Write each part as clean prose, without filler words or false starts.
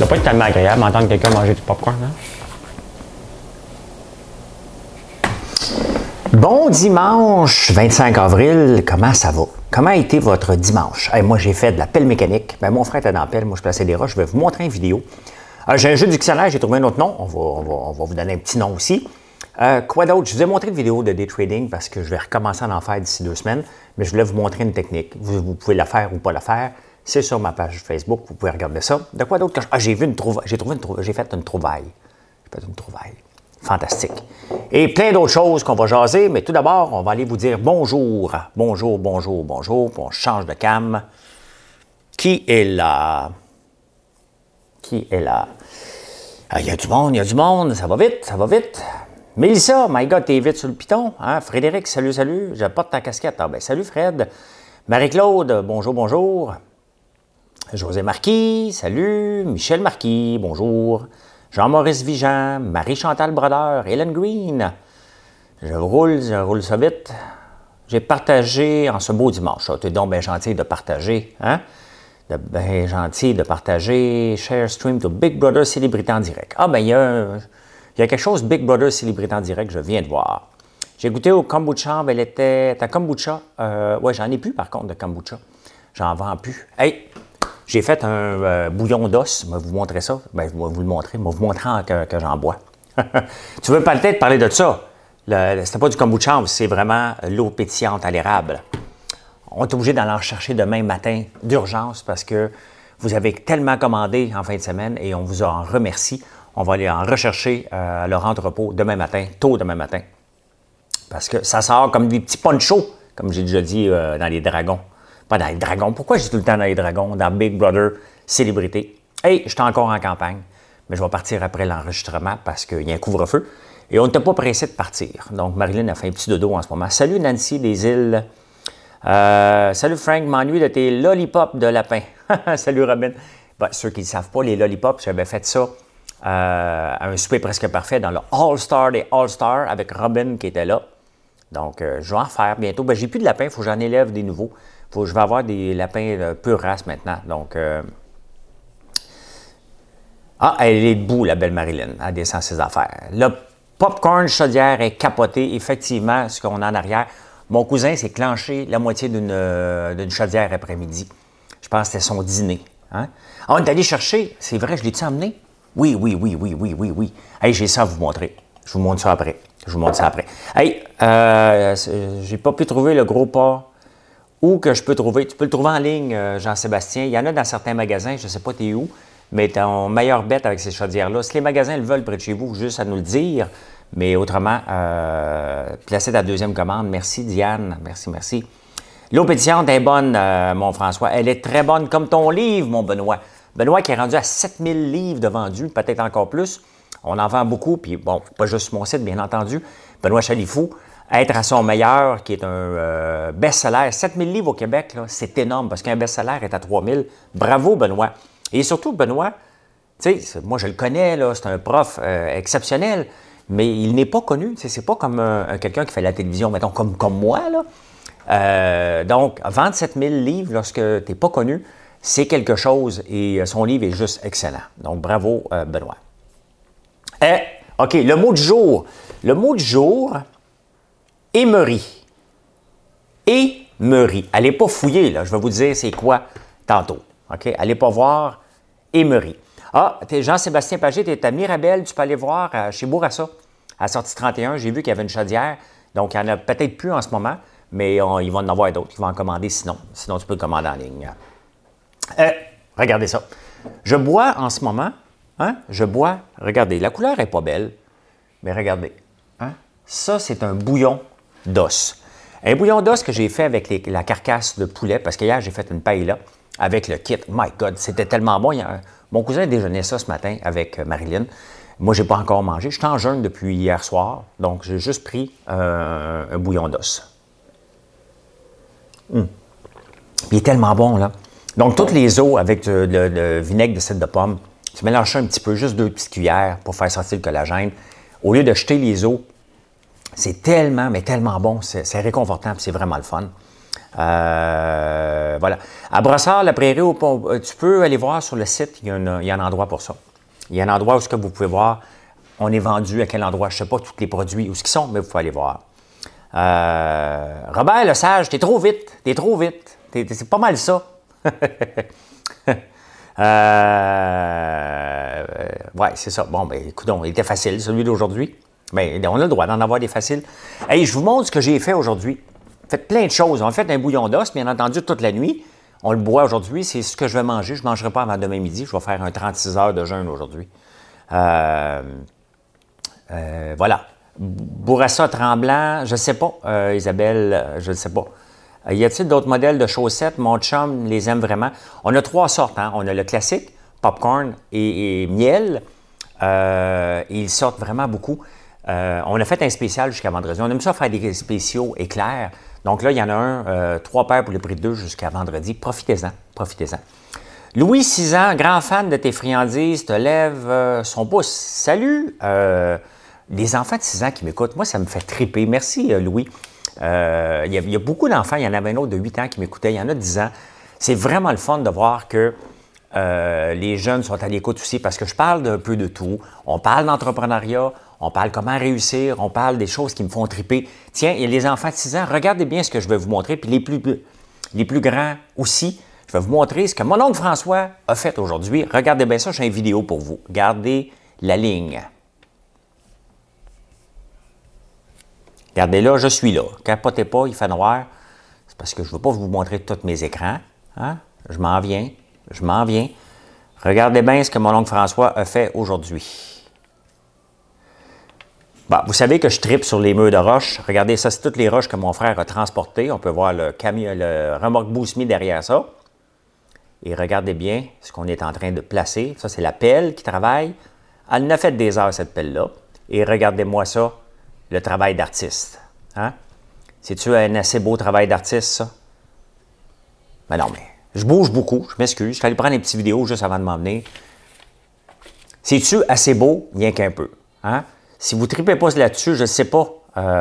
Ça doit pas être tellement agréable d'entendre quelqu'un manger du popcorn, hein? Bon dimanche 25 avril, comment ça va? Comment a été votre dimanche? Hey, moi, j'ai fait de la pelle mécanique. Ben, mon frère était dans la pelle, moi, je plaçais des roches. Je vais vous montrer une vidéo. J'ai un jeu de dictionnaire, j'ai trouvé un autre nom. On va vous donner un petit nom aussi. Quoi d'autre? Je vous ai montré une vidéo de day trading parce que je vais recommencer à en faire d'ici 2 semaines. Mais je voulais vous montrer une technique. Vous pouvez la faire ou pas la faire. C'est sur ma page Facebook, vous pouvez regarder ça. De quoi d'autre? J'ai fait une trouvaille. J'ai fait une trouvaille. Fantastique. Et plein d'autres choses qu'on va jaser, mais tout d'abord, on va aller vous dire bonjour. Bonjour, bonjour, bonjour. Puis on change de cam. Qui est là? Qui est là? Il y a du monde, ça va vite, ça va vite. Mélissa, my God, t'es vite sur le piton. Hein? Frédéric, salut, salut. Je porte ta casquette. Ah ben, salut Fred. Marie-Claude, bonjour, bonjour. José Marquis, salut. Michel Marquis, bonjour. Jean-Maurice Vigeant, Marie-Chantal Brodeur, Hélène Green. Je roule ça vite. J'ai partagé en ce beau dimanche. Tu es donc bien gentil de partager, hein? Bien gentil de partager. Share stream to Big Brother Célébrité en direct. Ah, ben il y a quelque chose Big Brother Célébrité en direct, je viens de voir. J'ai goûté au kombucha, elle était ta kombucha. Ouais, j'en ai plus par contre de kombucha. J'en vends plus. Hey! J'ai fait un bouillon d'os, je vais vous montrer ça. Bien, je vais vous le montrer, je vais vous montrer que j'en bois. Tu veux peut-être parler de ça? C'était pas du kombucha, c'est vraiment l'eau pétillante à l'érable. On est obligé d'aller en chercher demain matin d'urgence parce que vous avez tellement commandé en fin de semaine et on vous en remercie. On va aller en rechercher à leur entrepôt demain matin, tôt demain matin. Parce que ça sort comme des petits ponchos, comme j'ai déjà dit dans les dragons. Pas dans les dragons. Pourquoi j'ai tout le temps dans les dragons? Dans Big Brother Célébrité. Hey, je suis encore en campagne, mais je vais partir après l'enregistrement parce qu'il y a un couvre-feu. Et on n'était pas pressé de partir. Donc, Marilyn a fait un petit dodo en ce moment. Salut Nancy des îles. Salut Frank, m'ennuie de tes lollipops de lapin. Salut Robin. Ben, ceux qui ne savent pas, les lollipops, j'avais fait ça à un souper presque parfait dans le All-Star des All-Stars avec Robin qui était là. Donc, je vais en faire bientôt. Ben, j'ai plus de lapins, il faut que j'en élève des nouveaux. Je vais avoir des lapins de pure race maintenant. Donc, ah, elle est debout, la belle Marilyn. Elle descend ses affaires. Le popcorn chaudière est capoté. Effectivement, ce qu'on a en arrière. Mon cousin s'est clenché la moitié d'une chaudière après-midi. Je pense que c'était son dîner. Hein? Ah, on est allé chercher. C'est vrai, je l'ai-tu emmené? Oui. Hey, j'ai ça à vous montrer. Je vous montre ça après. Hey, j'ai pas pu trouver le gros pas. Où que je peux trouver? Tu peux le trouver en ligne, Jean-Sébastien. Il y en a dans certains magasins, je ne sais pas t'es où, mais ton meilleur bet avec ces chaudières-là. Si les magasins le veulent près de chez vous, juste à nous le dire. Mais autrement, placez ta deuxième commande. Merci Diane, merci. L'eau pétillante est bonne, mon François. Elle est très bonne, comme ton livre, mon Benoît. Benoît qui est rendu à 7000 livres de vendus, peut-être encore plus. On en vend beaucoup, puis bon, pas juste sur mon site, bien entendu. Benoît Chalifou. Être à son meilleur, qui est un best-seller. 7000 livres au Québec, c'est énorme parce qu'un best-seller est à 3000. Bravo, Benoît. Et surtout, Benoît, tu sais, moi je le connais, c'est un prof exceptionnel, mais il n'est pas connu. C'est pas comme quelqu'un qui fait la télévision, mettons, comme moi. Donc, vendre 7000 livres lorsque tu n'es pas connu, c'est quelque chose et son livre est juste excellent. Donc, bravo, Benoît. OK, le mot du jour. Le mot du jour... Émery. Émery. Allez pas fouiller, là. Je vais vous dire c'est quoi tantôt. OK? Allez pas voir Émery. Ah, t'es Jean-Sébastien Pagé, tu es à Mirabel. Tu peux aller voir chez Bourassa, à sortie 31. J'ai vu qu'il y avait une chaudière. Donc, il n'y en a peut-être plus en ce moment, mais il va en avoir d'autres. Il va en commander sinon. Sinon, tu peux le commander en ligne. Regardez ça. Je bois en ce moment. Hein? Je bois. Regardez, la couleur n'est pas belle, mais regardez. Hein? Ça, c'est un bouillon d'os. Un bouillon d'os que j'ai fait avec la carcasse de poulet, parce qu'hier, j'ai fait une paella avec le kit. My God, c'était tellement bon. Mon cousin déjeunait ça ce matin avec Marilyn. Moi, je n'ai pas encore mangé. Je suis en jeûne depuis hier soir, donc j'ai juste pris un bouillon d'os. Il est tellement bon, là. Donc, toutes les os avec le vinaigre de cidre de pomme, tu mélanges ça un petit peu, juste 2 petites cuillères pour faire sortir le collagène. Au lieu de jeter les os, c'est tellement, mais tellement bon. C'est réconfortant, c'est vraiment le fun. Voilà. À Brossard, la prairie, tu peux aller voir sur le site, il y a un endroit pour ça. Il y a un endroit où ce que vous pouvez voir, on est vendu à quel endroit. Je ne sais pas tous les produits où ce qu'ils sont, mais vous pouvez aller voir. Robert Lesage, t'es trop vite, c'est pas mal ça. Ouais, c'est ça. Bon, ben écoute, il était facile, celui d'aujourd'hui. Mais on a le droit d'en avoir des faciles. Hey, je vous montre ce que j'ai fait aujourd'hui. Faites plein de choses. On a fait un bouillon d'os, bien entendu, toute la nuit. On le boit aujourd'hui. C'est ce que je vais manger. Je ne mangerai pas avant demain midi. Je vais faire un 36 heures de jeûne aujourd'hui. Voilà. Bourassa tremblant, je ne sais pas. Isabelle, je ne sais pas. Y a-t-il d'autres modèles de chaussettes? Mon chum les aime vraiment. On a 3 sortes. Hein? On a le classique, popcorn et miel. Ils sortent vraiment beaucoup. On a fait un spécial jusqu'à vendredi. On aime ça faire des spéciaux éclairs. Donc là, il y en a un, 3 paires pour le prix de 2 jusqu'à vendredi. Profitez-en, profitez-en. Louis, 6 ans, grand fan de tes friandises, te lève son pouce. Salut! Les enfants de 6 ans qui m'écoutent, moi, ça me fait triper. Merci, Louis. Il y a beaucoup d'enfants. Il y en avait un autre de 8 ans qui m'écoutait. Il y en a 10 ans. C'est vraiment le fun de voir que les jeunes sont à l'écoute aussi parce que je parle d'un peu de tout. On parle d'entrepreneuriat, on parle comment réussir, on parle des choses qui me font triper. Tiens, et les enfants de 6 ans, regardez bien ce que je vais vous montrer, puis les plus grands aussi. Je vais vous montrer ce que mon oncle François a fait aujourd'hui. Regardez bien ça, j'ai une vidéo pour vous. Gardez la ligne. Regardez là, je suis là. Capotez pas, il fait noir. C'est parce que je ne veux pas vous montrer tous mes écrans. Hein? Je m'en viens. Je m'en viens. Regardez bien ce que mon oncle François a fait aujourd'hui. Bon, vous savez que je tripe sur les murs de roche. Regardez, ça, c'est toutes les roches que mon frère a transportées. On peut voir le remorque Bousmi derrière ça. Et regardez bien ce qu'on est en train de placer. Ça, c'est la pelle qui travaille. Elle en a fait des heures, cette pelle-là. Et regardez-moi ça, le travail d'artiste. Hein? C'est-tu un assez beau travail d'artiste, ça? Ben non, mais je bouge beaucoup, je m'excuse. Je suis allé prendre une petite vidéo juste avant de m'emmener. C'est-tu assez beau? Rien qu'un peu. Hein? Si vous ne tripez pas là-dessus, je ne sais pas.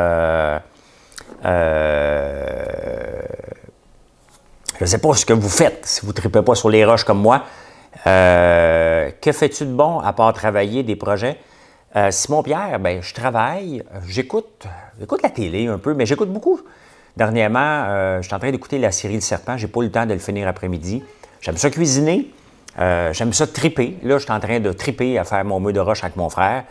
Je ne sais pas ce que vous faites si vous ne tripez pas sur les roches comme moi. Que fais-tu de bon à part travailler des projets? Simon-Pierre, ben, je travaille, j'écoute la télé un peu, mais j'écoute beaucoup. Dernièrement, je suis en train d'écouter la série Le Serpent. Je n'ai pas eu le temps de le finir après-midi. J'aime ça cuisiner. J'aime ça triper. Là, je suis en train de triper à faire mon mur de roche avec mon frère.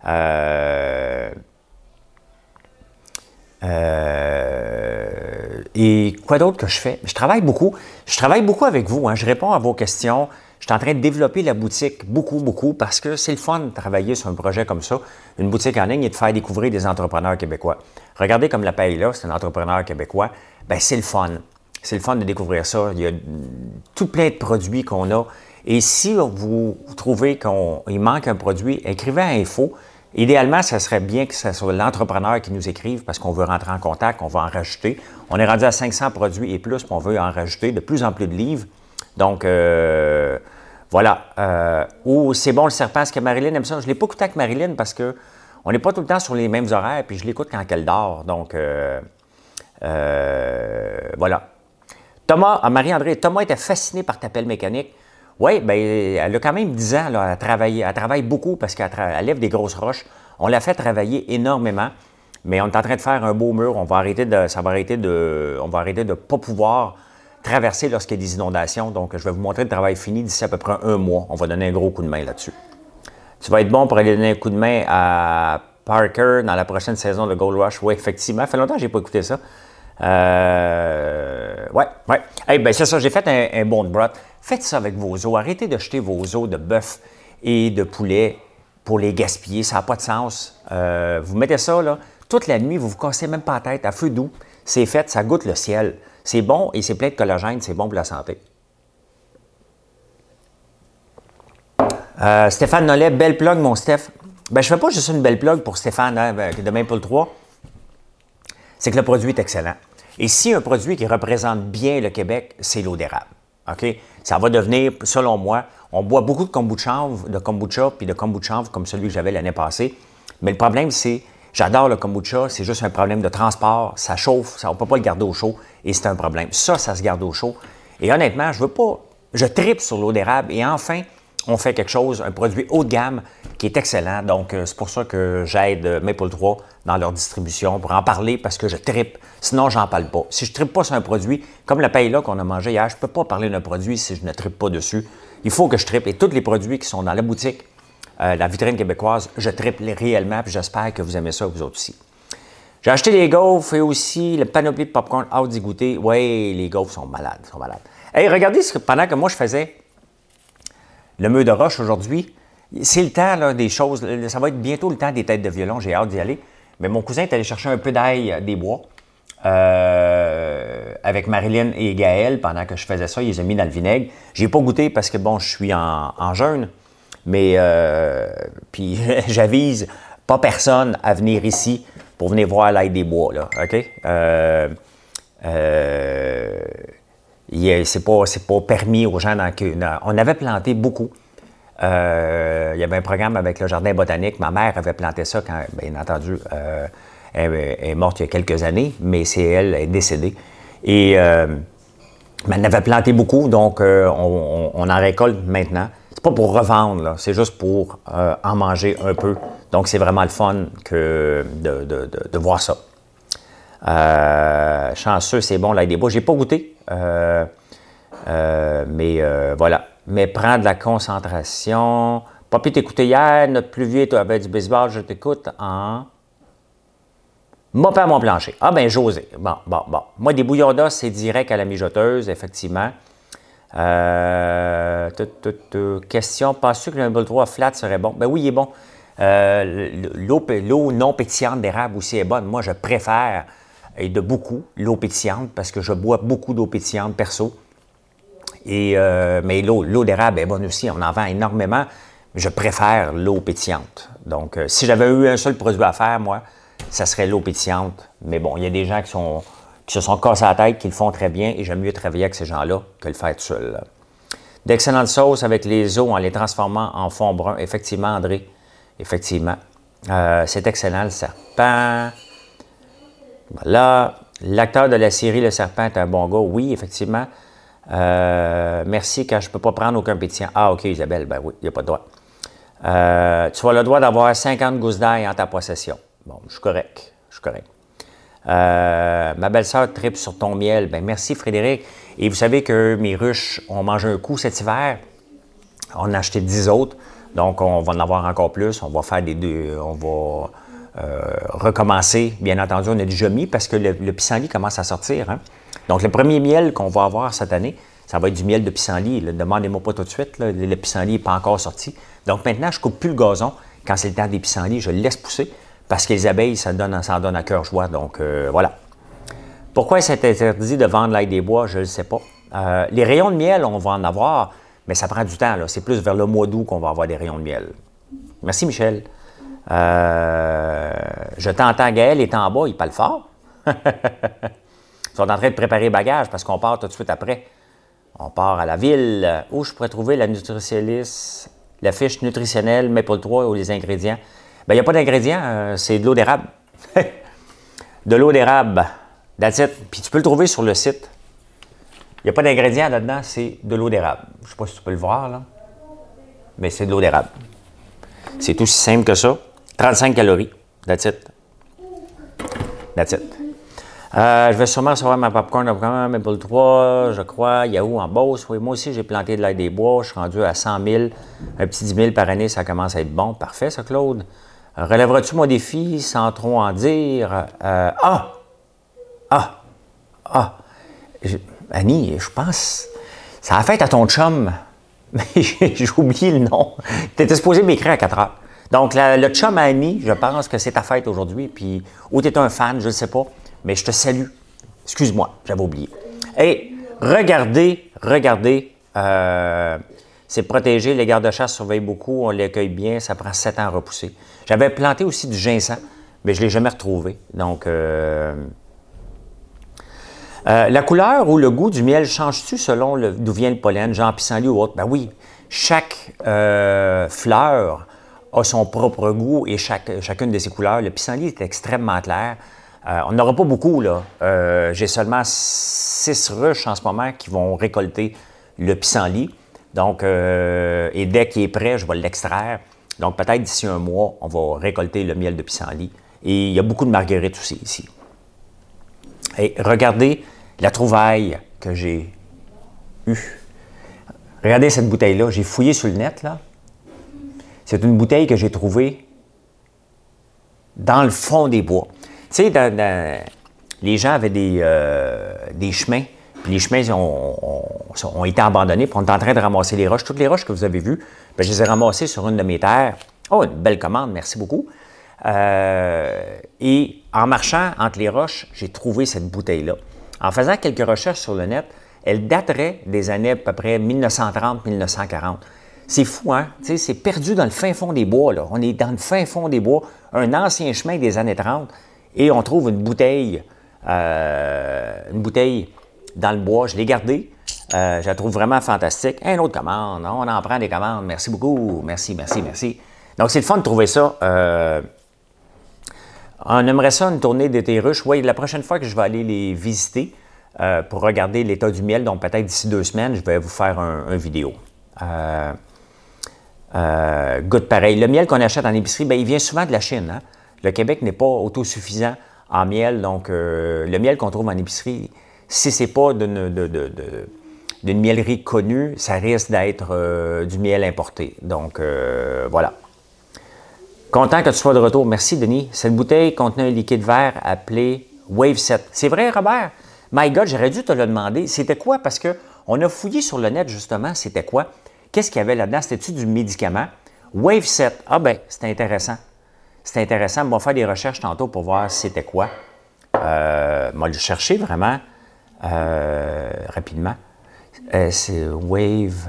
Et quoi d'autre que je fais? Je travaille beaucoup. Je travaille beaucoup avec vous. Hein. Je réponds à vos questions. Je suis en train de développer la boutique beaucoup parce que c'est le fun de travailler sur un projet comme ça, une boutique en ligne et de faire découvrir des entrepreneurs québécois. Regardez comme la paille là, c'est un entrepreneur québécois. Bien, c'est le fun. C'est le fun de découvrir ça. Il y a tout plein de produits qu'on a. Et si vous trouvez qu'il manque un produit, écrivez à Info. Idéalement, ça serait bien que ce soit l'entrepreneur qui nous écrive parce qu'on veut rentrer en contact, on va en rajouter. On est rendu à 500 produits et plus, puis on veut en rajouter de plus en plus de livres. Donc, voilà. C'est bon le serpent, est-ce que Marilyn aime ça? Je ne l'ai pas écouté avec Marilyn parce qu'on n'est pas tout le temps sur les mêmes horaires, puis je l'écoute quand elle dort. Donc, voilà. Marie-André, Thomas était fasciné par ta pelle mécanique. Oui, bien, elle a quand même 10 ans, là, elle travaille beaucoup parce qu'elle lève des grosses roches. On l'a fait travailler énormément, mais on est en train de faire un beau mur. On va arrêter de ne pas pouvoir traverser lorsqu'il y a des inondations. Donc, je vais vous montrer le travail fini d'ici à peu près un mois. On va donner un gros coup de main là-dessus. Tu vas être bon pour aller donner un coup de main à Parker dans la prochaine saison de Gold Rush. Oui, effectivement. Ça fait longtemps que je n'ai pas écouté ça. Ouais. Hey, ben c'est ça, j'ai fait un bon de broth. Faites ça avec vos os. Arrêtez de jeter vos os de bœuf et de poulet pour les gaspiller. Ça n'a pas de sens. Vous mettez ça, là, toute la nuit, vous ne vous cassez même pas la tête, à feu doux. C'est fait, ça goûte le ciel. C'est bon et c'est plein de collagène, c'est bon pour la santé. Stéphane Nollet, belle plug, mon Steph. Ben, je ne fais pas juste une belle plug pour Stéphane, hein, demain pour le 3. C'est que le produit est excellent. Et si un produit qui représente bien le Québec, c'est l'eau d'érable. OK? Ça va devenir, selon moi, on boit beaucoup de kombucha puis de kombucha comme celui que j'avais l'année passée. Mais le problème, c'est J'adore le kombucha, c'est juste un problème de transport, ça chauffe, on ne peut pas le garder au chaud et c'est un problème. Ça se garde au chaud. Et honnêtement, je tripe sur l'eau d'érable et enfin, on fait quelque chose, un produit haut de gamme qui est excellent. Donc, c'est pour ça que j'aide Maple 3 dans leur distribution pour en parler parce que je tripe. Sinon, j'en parle pas. Si je tripe pas sur un produit, comme le paella qu'on a mangé hier, je ne peux pas parler d'un produit si je ne tripe pas dessus. Il faut que je tripe. Et tous les produits qui sont dans la boutique, la vitrine québécoise, je tripe réellement. Puis j'espère que vous aimez ça, vous autres aussi. J'ai acheté les gaufres et aussi le panoplie de popcorn hâte d'y goûter. Oui, les gaufres sont malades, Hey, regardez, pendant que moi je faisais le mur de roche aujourd'hui, c'est le temps là, des choses. Ça va être bientôt le temps des têtes de violon. J'ai hâte d'y aller. Mais mon cousin est allé chercher un peu d'ail des bois avec Marilyn et Gaël pendant que je faisais ça. Ils les ont mis dans le vinaigre. J'ai pas goûté parce que, bon, je suis en jeûne. Mais, puis j'avise pas personne à venir ici pour venir voir l'ail des bois, là. OK? C'est pas permis aux gens. On avait planté beaucoup. Il y avait un programme avec le Jardin botanique. Ma mère avait planté ça quand, bien entendu, elle est morte il y a quelques années, mais elle est décédée. Et mais elle en avait planté beaucoup, donc on en récolte maintenant. C'est pas pour revendre, c'est juste pour en manger un peu. Donc, c'est vraiment le fun de voir ça. Chanceux, c'est bon, l'ail des bois. J'ai pas goûté, mais voilà. Mais prends de la concentration. Pas pu t'écouter hier, notre plus vieux avait du baseball, je t'écoute en... Mopé à mon plancher. Ah ben José. Bon. Moi, des bouillons d'os, c'est direct à la mijoteuse, effectivement. Question, penses-tu que le Maple 3 flat serait bon? Ben oui, il est bon. L'eau non pétillante d'érable aussi est bonne. Moi, je préfère, et de beaucoup, l'eau pétillante parce que je bois beaucoup d'eau pétillante perso. Mais l'eau d'érable est bonne aussi. On en vend énormément. Je préfère l'eau pétillante. Donc, si j'avais eu un seul produit à faire, moi, ça serait l'eau pétillante. Mais bon, il y a des gens qui se sont cassés la tête, qui le font très bien, et j'aime mieux travailler avec ces gens-là que le faire tout seul. D'excellentes sauces avec les os en les transformant en fond brun. Effectivement, André. Effectivement. C'est excellent, le serpent. Voilà. L'acteur de la série Le Serpent est un bon gars. Oui, effectivement. Merci, quand je ne peux pas prendre aucun pétillant. Ah, OK, Isabelle. Ben oui, il n'y a pas de droit. Tu as le droit d'avoir 50 gousses d'ail en ta possession. Bon, je suis correct. Ma belle-sœur tripe sur ton miel. Ben merci, Frédéric. Et vous savez que mes ruches ont mangé un coup cet hiver. On a acheté 10 autres. Donc, on va en avoir encore plus. On va faire on va recommencer. Bien entendu, on a déjà mis parce que le pissenlit commence à sortir. Hein? Donc, le premier miel qu'on va avoir cette année, ça va être du miel de pissenlit. Demandez-moi pas tout de suite. Là, le pissenlit n'est pas encore sorti. Donc, maintenant, je ne coupe plus le gazon. Quand c'est le temps des pissenlits, je le laisse pousser parce que les abeilles, ça en donne à cœur joie. Donc, voilà. Pourquoi c'est interdit de vendre l'ail des bois? Je ne le sais pas. Les rayons de miel, on va en avoir, mais ça prend du temps. C'est plus vers le mois d'août qu'on va avoir des rayons de miel. Merci, Michel. Je t'entends, Gaël est en bas, il parle fort. Ils sont en train de préparer bagage parce qu'on part tout de suite après. On part à la ville. Où je pourrais trouver la nutritionniste, la fiche nutritionnelle Maple 3 ou les ingrédients? Bien, il n'y a pas d'ingrédients, c'est de l'eau d'érable. De l'eau d'érable. That's it. Puis tu peux le trouver sur le site. Il n'y a pas d'ingrédients là-dedans, c'est de l'eau d'érable. Je ne sais pas si tu peux le voir, là. Mais c'est de l'eau d'érable. C'est aussi simple que ça. 35 calories. That's it. Je vais sûrement recevoir ma popcorn Maple 3, je crois, Yahoo en Beauce. Oui, moi aussi, j'ai planté de l'ail des bois. Je suis rendu à 100 000. Un petit 10 000 par année, ça commence à être bon. Parfait, ça, Claude. Relèveras-tu mon défi sans trop en dire? Annie, je pense, ça a fait à ton chum. J'ai oublié le nom. Tu étais supposé m'écrire à 4 heures. Donc, le chum à Annie, je pense que c'est ta fête aujourd'hui. Puis, ou tu es un fan, je ne sais pas. Mais je te salue. Excuse-moi, j'avais oublié. Et regardez, c'est protégé. Les gardes-chasse surveillent beaucoup. On les accueille bien. Ça prend 7 ans à repousser. J'avais planté aussi du ginseng, mais je ne l'ai jamais retrouvé. Donc, la couleur ou le goût du miel change-tu selon d'où vient le pollen, genre pissenlit ou autre? Ben oui, chaque fleur a son propre goût et chacune de ses couleurs. Le pissenlit est extrêmement clair. On n'aura pas beaucoup, là. J'ai seulement 6 ruches en ce moment qui vont récolter le pissenlit. Donc, et dès qu'il est prêt, je vais l'extraire. Donc, peut-être d'ici un mois, on va récolter le miel de pissenlit. Et il y a beaucoup de marguerites aussi ici. Et regardez la trouvaille que j'ai eue. Regardez cette bouteille-là. J'ai fouillé sur le net, là. C'est une bouteille que j'ai trouvée dans le fond des bois. Tu sais, les gens avaient des chemins, puis les chemins ont été abandonnés, puis on est en train de ramasser les roches. Toutes les roches que vous avez vues, bien, je les ai ramassées sur une de mes terres. Oh, une belle commande, merci beaucoup. Et en marchant entre les roches, j'ai trouvé cette bouteille-là. En faisant quelques recherches sur le net, elle daterait des années à peu près 1930-1940. C'est fou, hein? Tu sais, c'est perdu dans le fin fond des bois, là. On est dans le fin fond des bois, un ancien chemin des années 30, et on trouve une bouteille dans le bois. Je l'ai gardée. Je la trouve vraiment fantastique. Une autre commande. On en prend des commandes. Merci beaucoup. Merci, merci, merci. Donc, c'est le fun de trouver ça. On aimerait ça, une tournée d'été ruche. Oui, la prochaine fois que je vais aller les visiter pour regarder l'état du miel, donc peut-être d'ici 2 semaines, je vais vous faire un vidéo. Goûte pareil. Le miel qu'on achète en épicerie, bien, il vient souvent de la Chine. Hein? Le Québec n'est pas autosuffisant en miel, donc le miel qu'on trouve en épicerie, si ce n'est pas d'une miellerie connue, ça risque d'être du miel importé. Donc, voilà. Content que tu sois de retour. Merci, Denis. Cette bouteille contenait un liquide vert appelé Wave 7. C'est vrai, Robert? My God, j'aurais dû te le demander. C'était quoi? Parce qu'on a fouillé sur le net, justement, c'était quoi? Qu'est-ce qu'il y avait là-dedans? C'était-tu du médicament? Wave 7. Ah ben, c'était intéressant. C'est intéressant. On va faire des recherches tantôt pour voir c'était quoi. On va le chercher vraiment rapidement. C'est Wave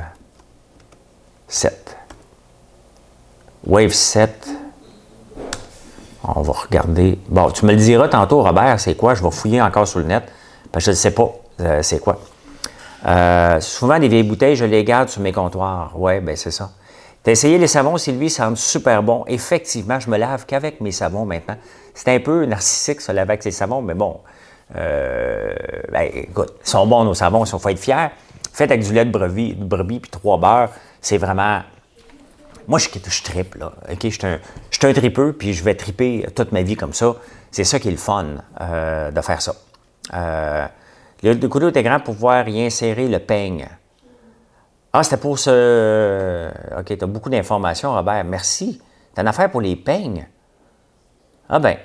7. Wave 7. On va regarder. Bon, tu me le diras tantôt, Robert, c'est quoi? Je vais fouiller encore sur le net, parce que je ne sais pas c'est quoi. Souvent, des vieilles bouteilles, je les garde sur mes comptoirs. Oui, bien, c'est ça. Tu as essayé les savons, Sylvie, ça rend super bon. Effectivement, je me lave qu'avec mes savons maintenant. C'est un peu narcissique, se laver avec ses savons, mais bon. Ben, écoute, ils sont bons, nos savons, il faut être fiers. Fait avec du lait de brebis puis 3 beurres, c'est vraiment... Moi, je trippe, là. OK? Je suis un tripeux, puis je vais triper toute ma vie comme ça. C'est ça qui est le fun de faire ça. Le couteau était grand pour pouvoir y insérer le peigne. Ah, c'était pour ce... OK, tu as beaucoup d'informations, Robert. Merci. Tu as une affaire pour les peignes. Ah ben.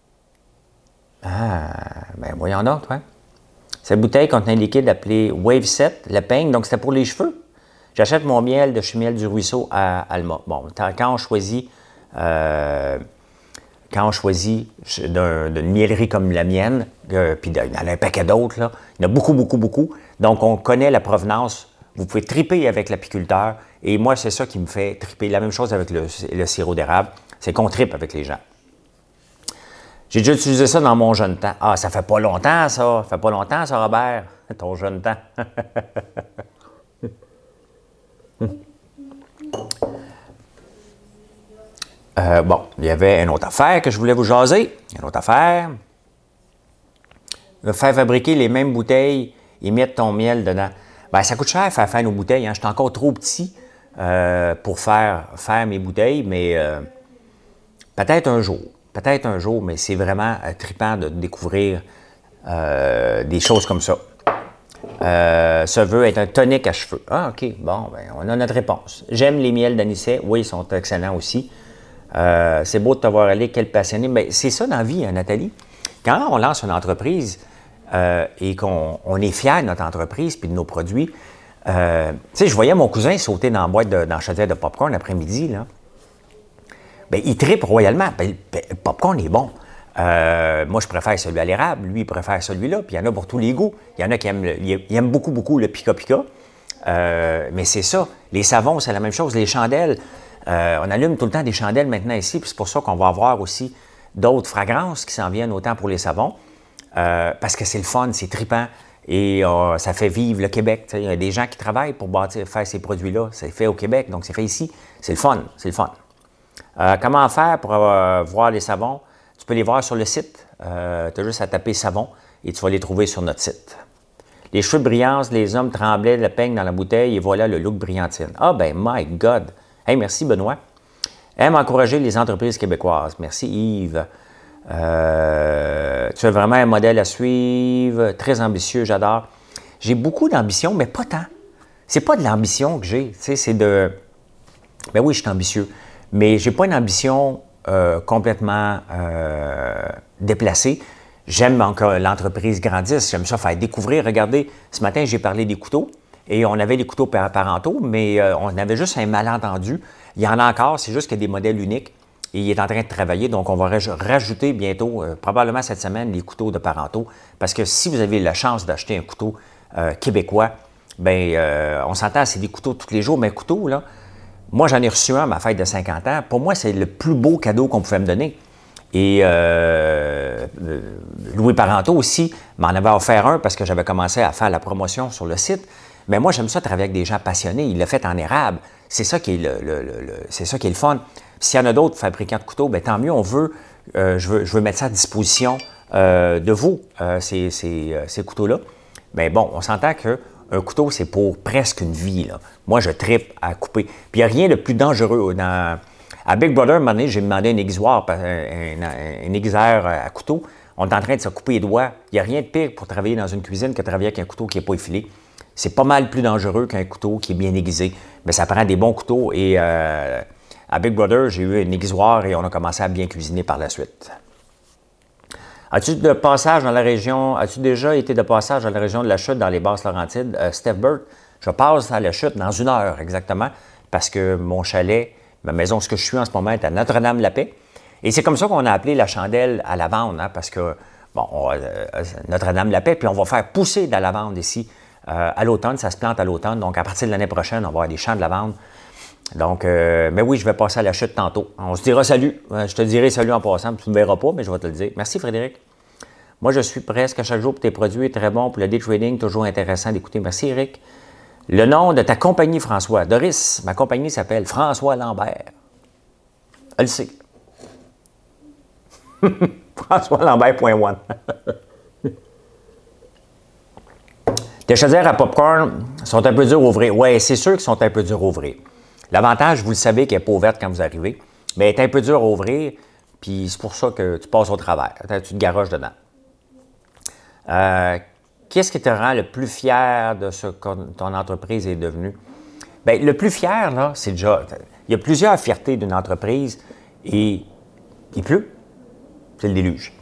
Ah, ben voyons donc, toi. Cette bouteille contient un liquide appelé Wave 7, le peigne, donc c'était pour les cheveux. J'achète mon miel de chez Miel du Ruisseau à Alma. Bon, quand on choisit d'une miellerie comme la mienne, puis il y en a un paquet d'autres, là, il y en a beaucoup, beaucoup, beaucoup. Donc, on connaît la provenance. Vous pouvez triper avec l'apiculteur. Et moi, c'est ça qui me fait triper. La même chose avec le sirop d'érable. C'est qu'on tripe avec les gens. J'ai déjà utilisé ça dans mon jeune temps. Ah, ça fait pas longtemps, ça. Ça fait pas longtemps, ça, Robert. Ton jeune temps. Bon, il y avait une autre affaire que je voulais vous jaser. Une autre affaire. Faire fabriquer les mêmes bouteilles et mettre ton miel dedans. Bien, ça coûte cher faire nos bouteilles. Hein. Je suis encore trop petit pour faire mes bouteilles, mais peut-être un jour. Peut-être un jour, mais c'est vraiment trippant de découvrir des choses comme ça. Ça veut être un tonique à cheveux. Ah, OK. Bon, ben, on a notre réponse. J'aime les miels d'anisette. Oui, ils sont excellents aussi. C'est beau de te voir aller, quel passionné. Mais c'est ça dans la vie, hein, Nathalie. Quand on lance une entreprise et qu'on est fier de notre entreprise puis de nos produits, tu sais, je voyais mon cousin sauter dans la boîte dans la chaudière de popcorn l'après-midi, là. Bien, il tripe royalement. Bien, le popcorn est bon. Moi, je préfère celui à l'érable. Lui, il préfère celui-là. Puis il y en a pour tous les goûts. Il y en a qui aiment beaucoup, beaucoup le pica-pica. Mais c'est ça. Les savons, c'est la même chose. Les chandelles. On allume tout le temps des chandelles maintenant ici. Puis c'est pour ça qu'on va avoir aussi d'autres fragrances qui s'en viennent autant pour les savons. Parce que c'est le fun, c'est trippant. Et ça fait vivre le Québec. Il y a des gens qui travaillent pour faire ces produits-là. C'est fait au Québec, donc c'est fait ici. C'est le fun. C'est le fun. Comment faire pour voir les savons? Tu peux les voir sur le site. Tu as juste à taper savon et tu vas les trouver sur notre site. Les cheveux brillants, les hommes tremblaient, le peigne dans la bouteille et voilà le look brillantine. Ah ben, my God! Hey, merci Benoît. Aime encourager les entreprises québécoises. Merci Yves. Tu es vraiment un modèle à suivre, très ambitieux, j'adore. J'ai beaucoup d'ambition, mais pas tant. C'est pas de l'ambition que j'ai, tu sais, c'est de... Ben oui, je suis ambitieux, mais j'ai pas une ambition complètement déplacée. J'aime que l'entreprise grandisse, j'aime ça faire découvrir. Regardez, ce matin, j'ai parlé des couteaux, et on avait les couteaux parentaux, mais on avait juste un malentendu. Il y en a encore, c'est juste qu'il y a des modèles uniques. Et il est en train de travailler, donc on va rajouter bientôt, probablement cette semaine, les couteaux de parentaux. Parce que si vous avez la chance d'acheter un couteau québécois, bien, on s'entend, c'est des couteaux tous les jours, mais un couteau, là, moi j'en ai reçu un à ma fête de 50 ans. Pour moi, c'est le plus beau cadeau qu'on pouvait me donner. Et Louis Parenteau aussi m'en avait offert un parce que j'avais commencé à faire la promotion sur le site. Mais moi, j'aime ça travailler avec des gens passionnés. Il l'a fait en érable. C'est ça qui est c'est ça qui est le fun. S'il y en a d'autres fabricants de couteaux, bien, tant mieux, je veux mettre ça à disposition de vous, ces couteaux-là. Mais bon, on s'entend qu'un couteau, c'est pour presque une vie, là. Moi, je tripe à couper. Puis il n'y a rien de plus dangereux. À Big Brother, un moment donné, j'ai demandé un aiguisoir, un aiguiseur à couteau. On est en train de se couper les doigts. Il n'y a rien de pire pour travailler dans une cuisine que travailler avec un couteau qui n'est pas effilé. C'est pas mal plus dangereux qu'un couteau qui est bien aiguisé. Mais ça prend des bons couteaux et... à Big Brother, j'ai eu un aiguisoir et on a commencé à bien cuisiner par la suite. As-tu déjà été de passage dans la région de la Chute, dans les Basses-Laurentides? Steph Burt, je passe à la Chute dans 1 heure exactement, parce que mon chalet, ma maison, ce que je suis en ce moment, est à Notre-Dame-la-Paix. Et c'est comme ça qu'on a appelé la chandelle à lavande, hein, parce que, bon, Notre-Dame-la-Paix, puis on va faire pousser de la lavande ici à l'automne, ça se plante à l'automne. Donc, à partir de l'année prochaine, on va avoir des champs de lavande. Donc, mais oui, je vais passer à la Chute tantôt. On se dira salut. Je te dirai salut en passant. Tu ne me verras pas, mais je vais te le dire. Merci, Frédéric. Moi, je suis presque à chaque jour pour tes produits. Très bon pour le day trading. Toujours intéressant d'écouter. Merci, Eric. Le nom de ta compagnie, François. Doris, ma compagnie s'appelle François Lambert. Elle le sait. François Lambert.one. Tes chaudières à popcorn sont un peu dures à ouvrir. Oui, c'est sûr qu'ils sont un peu durs à ouvrir. L'avantage, vous le savez, qu'elle n'est pas ouverte quand vous arrivez, mais elle est un peu dure à ouvrir, puis c'est pour ça que tu passes au travers. Tu te garoches dedans. Qu'est-ce qui te rend le plus fier de ce que ton entreprise est devenue? Bien, le plus fier, là, c'est déjà... Il y a plusieurs fiertés d'une entreprise et il pleut. C'est le déluge.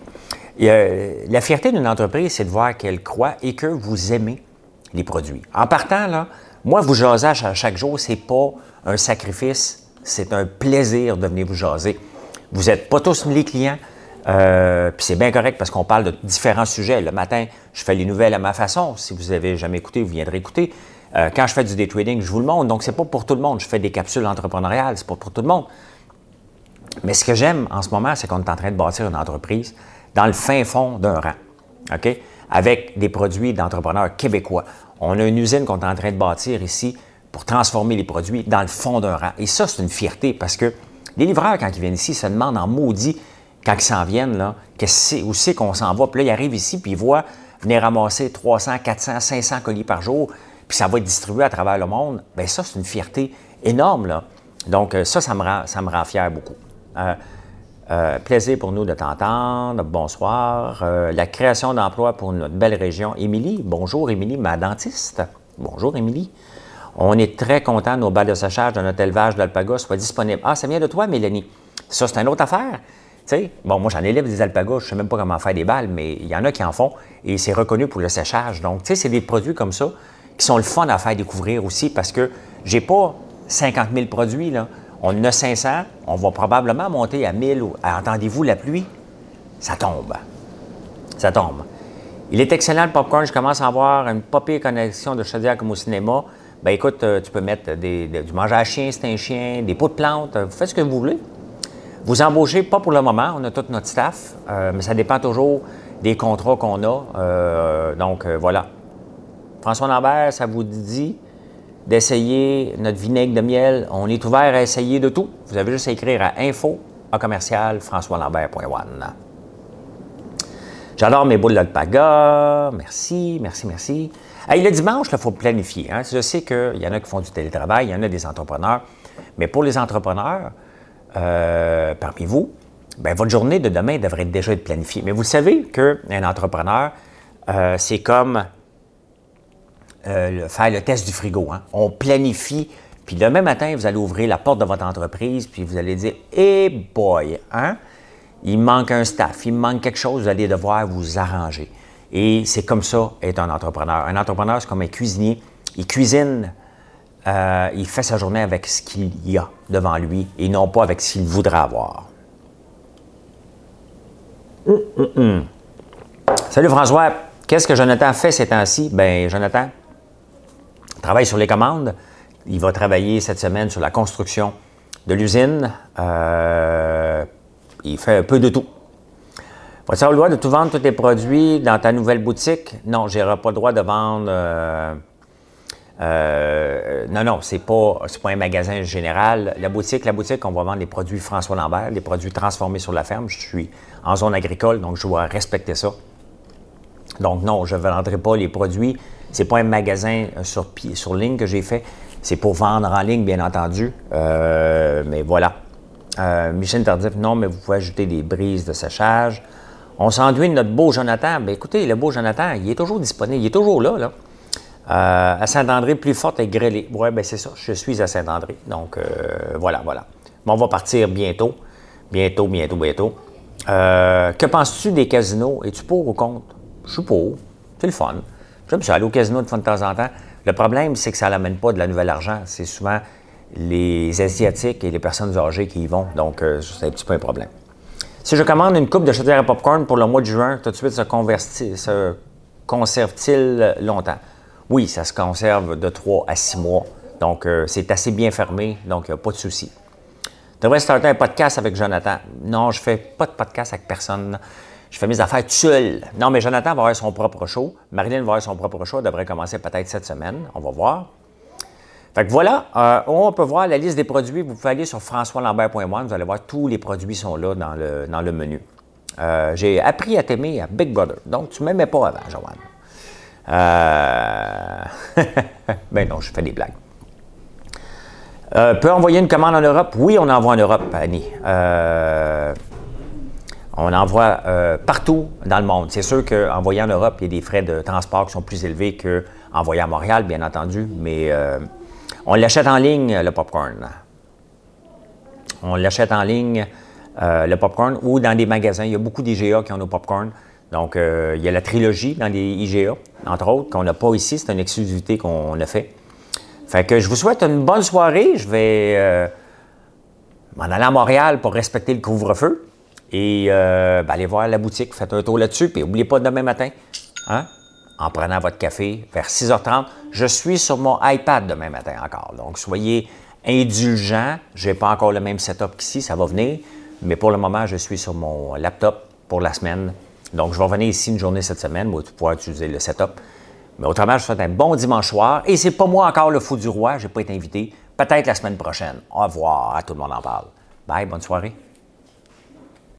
La fierté d'une entreprise, c'est de voir qu'elle croit et que vous aimez les produits. En partant, là, moi, vous jaser à chaque jour, c'est pas un sacrifice, c'est un plaisir de venir vous jaser. Vous n'êtes pas tous les clients, puis c'est bien correct parce qu'on parle de différents sujets. Le matin, je fais les nouvelles à ma façon. Si vous n'avez jamais écouté, vous viendrez écouter. Quand je fais du day trading, je vous le montre. Donc, c'est pas pour tout le monde. Je fais des capsules entrepreneuriales, c'est pas pour tout le monde. Mais ce que j'aime en ce moment, c'est qu'on est en train de bâtir une entreprise dans le fin fond d'un rang, OK? Avec des produits d'entrepreneurs québécois. On a une usine qu'on est en train de bâtir ici pour transformer les produits dans le fond d'un rang. Et ça, c'est une fierté parce que les livreurs, quand ils viennent ici, se demandent en maudit, quand ils s'en viennent, là, où c'est qu'on s'en va. Puis là, ils arrivent ici, puis ils voient venir ramasser 300, 400, 500 colis par jour, puis ça va être distribué à travers le monde. Bien, ça, c'est une fierté énorme, là. Donc, ça me rend fier beaucoup. Plaisir pour nous de t'entendre. Bonsoir. La création d'emplois pour notre belle région. Émilie, bonjour Émilie, ma dentiste. Bonjour Émilie. On est très content que nos balles de séchage de notre élevage d'alpagas soient disponibles. Ah, ça vient de toi, Mélanie. Ça, c'est une autre affaire. Tu sais, bon, moi, j'en élève des alpagas. Je ne sais même pas comment faire des balles, mais il y en a qui en font et c'est reconnu pour le séchage. Donc, tu sais, c'est des produits comme ça qui sont le fun à faire découvrir aussi parce que j'ai pas 50 000 produits, là. On en a 500, on va probablement monter à 1000. Entendez-vous la pluie? Ça tombe. Ça tombe. Il est excellent le popcorn. Je commence à avoir une pas pire connexion de chaudière comme au cinéma. Bien, écoute, tu peux mettre du manger à chien, c'est un chien, des pots de plantes. Vous faites ce que vous voulez. Vous embauchez pas pour le moment. On a tout notre staff. Mais ça dépend toujours des contrats qu'on a. Donc, voilà. François Lambert, ça vous dit... d'essayer notre vinaigre de miel. On est ouvert à essayer de tout. Vous avez juste à écrire à info@françoislambert.one. J'adore mes boules d'alpaga. Merci, merci, merci. Hey, le dimanche, il faut planifier. Hein? Je sais qu'il y en a qui font du télétravail, il y en a des entrepreneurs. Mais pour les entrepreneurs, parmi vous, bien, votre journée de demain devrait déjà être planifiée. Mais vous savez qu'un entrepreneur, c'est comme faire le test du frigo. Hein? On planifie, puis le même matin, vous allez ouvrir la porte de votre entreprise, puis vous allez dire « Hey boy! Hein? Il me manque un staff, il me manque quelque chose, vous allez devoir vous arranger. » Et c'est comme ça être un entrepreneur. Un entrepreneur, c'est comme un cuisinier. Il cuisine, il fait sa journée avec ce qu'il y a devant lui et non pas avec ce qu'il voudrait avoir. Salut François, qu'est-ce que Jonathan fait ces temps-ci? Bien, Jonathan travaille sur les commandes. Il va travailler cette semaine sur la construction de l'usine. Il fait un peu de tout. Vas-tu avoir le droit de tout vendre tous tes produits dans ta nouvelle boutique? Non, je n'aurai pas le droit de vendre. Non, c'est pas un magasin général. La boutique, on va vendre les produits François Lambert, les produits transformés sur la ferme. Je suis en zone agricole, donc je dois respecter ça. Donc non, je ne vendrai pas les produits. Ce n'est pas un magasin sur ligne que j'ai fait. C'est pour vendre en ligne, bien entendu. Mais voilà. Michel Tardif, non, mais vous pouvez ajouter des brises de séchage. On s'enduit de notre beau Jonathan. Bien, écoutez, le beau Jonathan, il est toujours disponible. Il est toujours là. À Saint-André, plus forte et grêlée. Oui, bien, c'est ça. Je suis à Saint-André. Donc, voilà. Mais on va partir bientôt. Bientôt. Que penses-tu des casinos? Es-tu pour ou contre? Je suis pour. C'est le fun. J'aime ça aller au casino de temps en temps. Le problème, c'est que ça n'amène pas de la nouvelle argent. C'est souvent les Asiatiques et les personnes âgées qui y vont. Donc, c'est un petit peu un problème. Si je commande une coupe de chaudière à popcorn pour le mois de juin, tout de suite, se conserve-t-il longtemps? Oui, ça se conserve de 3 à 6 mois. Donc, c'est assez bien fermé, donc il n'y a pas de souci. Tu devrais starter un podcast avec Jonathan. Non, je ne fais pas de podcast avec personne. Je fais mes affaires tout seul. Non, mais Jonathan va avoir son propre show. Marilyn va avoir son propre show. Elle devrait commencer peut-être cette semaine. On va voir. Fait que voilà, on peut voir la liste des produits. Vous pouvez aller sur françoislambert.one. Vous allez voir, tous les produits sont là dans le menu. J'ai appris à t'aimer à Big Brother. Donc, tu ne m'aimais pas avant, Joanne. Ben non, je fais des blagues. Peut envoyer une commande en Europe? Oui, on envoie en Europe, Annie. On envoie partout dans le monde. C'est sûr qu'envoyer en Europe, il y a des frais de transport qui sont plus élevés qu'envoyer à Montréal, bien entendu, mais on l'achète en ligne, le popcorn. On l'achète en ligne, le popcorn, ou dans des magasins. Il y a beaucoup d'IGA qui ont nos popcorn. Donc, il y a la trilogie dans les IGA, entre autres, qu'on n'a pas ici. C'est une exclusivité qu'on a fait. Fait que je vous souhaite une bonne soirée. Je vais m'en aller à Montréal pour respecter le couvre-feu. Et allez voir la boutique, faites un tour là-dessus. Puis n'oubliez pas demain matin, hein, en prenant votre café vers 6h30. Je suis sur mon iPad demain matin encore. Donc, soyez indulgents. Je n'ai pas encore le même setup qu'ici, ça va venir. Mais pour le moment, je suis sur mon laptop pour la semaine. Donc, je vais revenir ici une journée cette semaine où tu pourras utiliser le setup. Mais autrement, je vous souhaite un bon dimanche soir. Et c'est pas moi encore le fou du roi, je n'ai pas été invité. Peut-être la semaine prochaine. Au revoir, tout le monde en parle. Bye, bonne soirée.